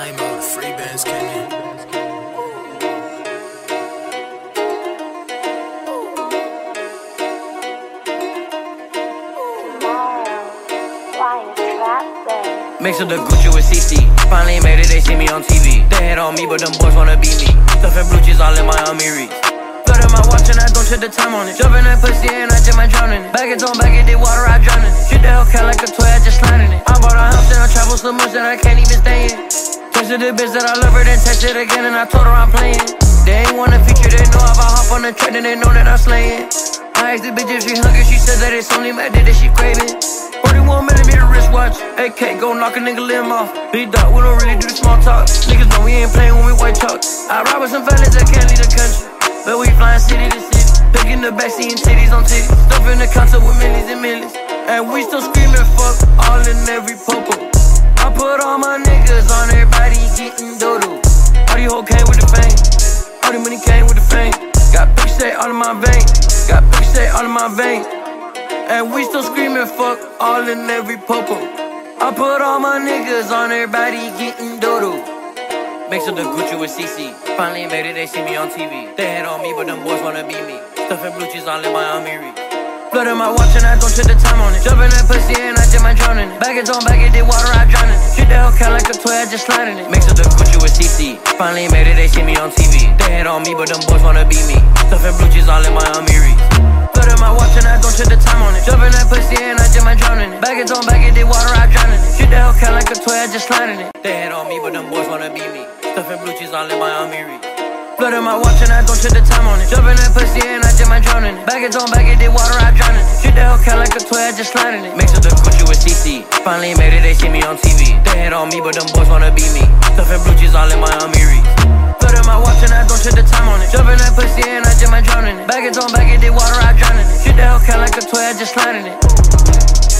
Lame mode, the free bands came in. Mix of the Gucci with CC. Finally made it, they see me on TV. They hate on me, but them boys wanna beat me. Stuffing blue cheese all in my Amiris. Blood in my watch and I don't check the time on it. Jumping that pussy and I just might drown in it. Baggage on baggage, they water, I drown in it. Shoot the Hellcat like a toy, I just slide in it. I bought a house and I travel so much that I can't even stay in. Texted the bitch that I love her, then texted again and I told her I'm playing. They ain't wanna feature, they know if I hop on the track, then they know that I'm slaying. I asked the bitch if she hungry, she said that it's only mad that she craving. 41mm wristwatch, AK, go knock a nigga limb off. Big dog, we don't really do the small talk. Niggas know we ain't playing when we white talk. I ride with some fellas that can't leave the country, but we flying city to city. Picking the back, seeing titties on titties. Stuff in the concert with millions and millions. And we still screaming fuck, all in every popo. I put all my niggas on everybody getting dodo. All these hoes came with the fame, all the money came with the fame. Got big shit all in my vein, got big shit all in my vein. And we still screaming fuck, all in every popo. I put all my niggas on everybody getting dodo. Mix of the Gucci with CC. Finally made it, they see me on TV. They hate on me, but them boys wanna beat me. Stuffing blue cheese all in my Amiri. Blood in my watch and I don't check the time on it. Jumping that pussy and I just might drown in it. Baggage on baggage, they water, I drown in it. Shoot the Hellcat like a toy, I just slide in it. Mix of the Gucci with CC. Finally made it, they see me on TV. They hate on me, but them boys wanna beat me. Stuffing blue cheese all in my Amiri. Blood in my watch and I don't check the time on it. Jumping that pussy and I just might drown in it. Baggage on baggage, they water, I drown in it. Shoot the Hellcat like a toy, I just slide in it. They hate on me, but them boys wanna beat me. Stuffing blue cheese all in my Amiri. Blood in my watch and I don't check the time on it. Jumping that pussy and I just might drown in it. Baggage on baggage, they water, I drown in it. Shoot the Hellcat like a toy, I just slide in it. Mix of the Gucci with CC. Finally made it, they see me on TV. They hate on me, but them boys wanna beat me. Stuffing blue cheese all in my Amiri. Blood in my watch and I don't check the time on it. Jumping that pussy and I just might drown in it. Baggage on baggage, they water, I drown in it. Shoot the Hellcat like a toy, I just slide in it.